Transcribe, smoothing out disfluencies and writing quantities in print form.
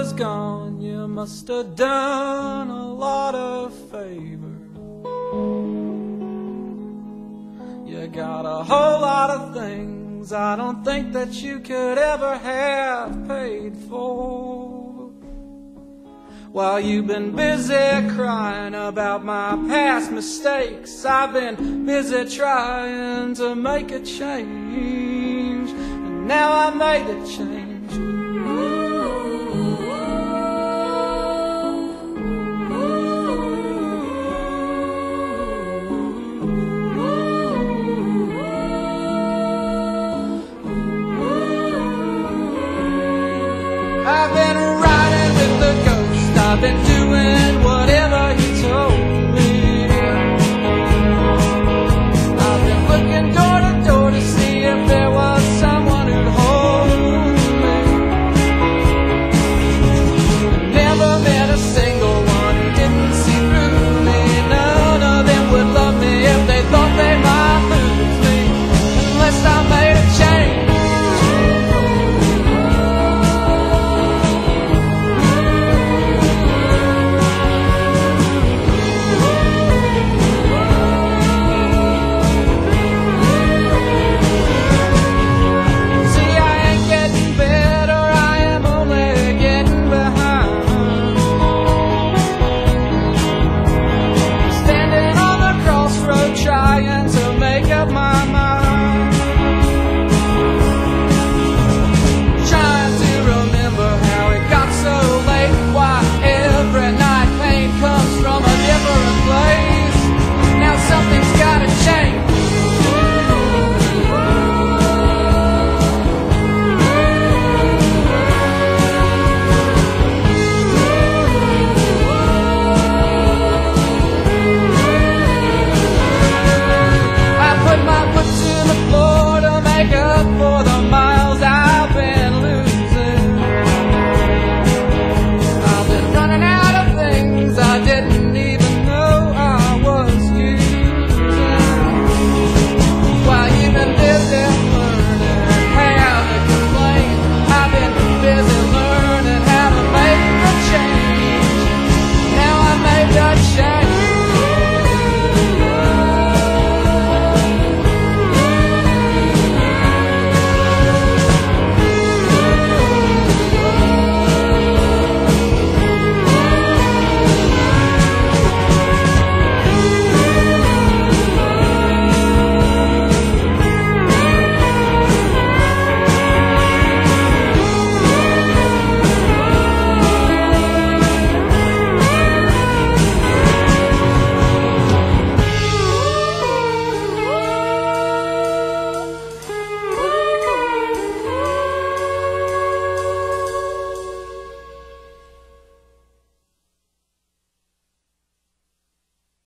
was gone, you must have done a lot of favors. You got a whole lot of things I don't think that you could ever have paid for. While you've been busy crying about my past mistakes, I've been busy trying to make a change. And now I made the change. I've been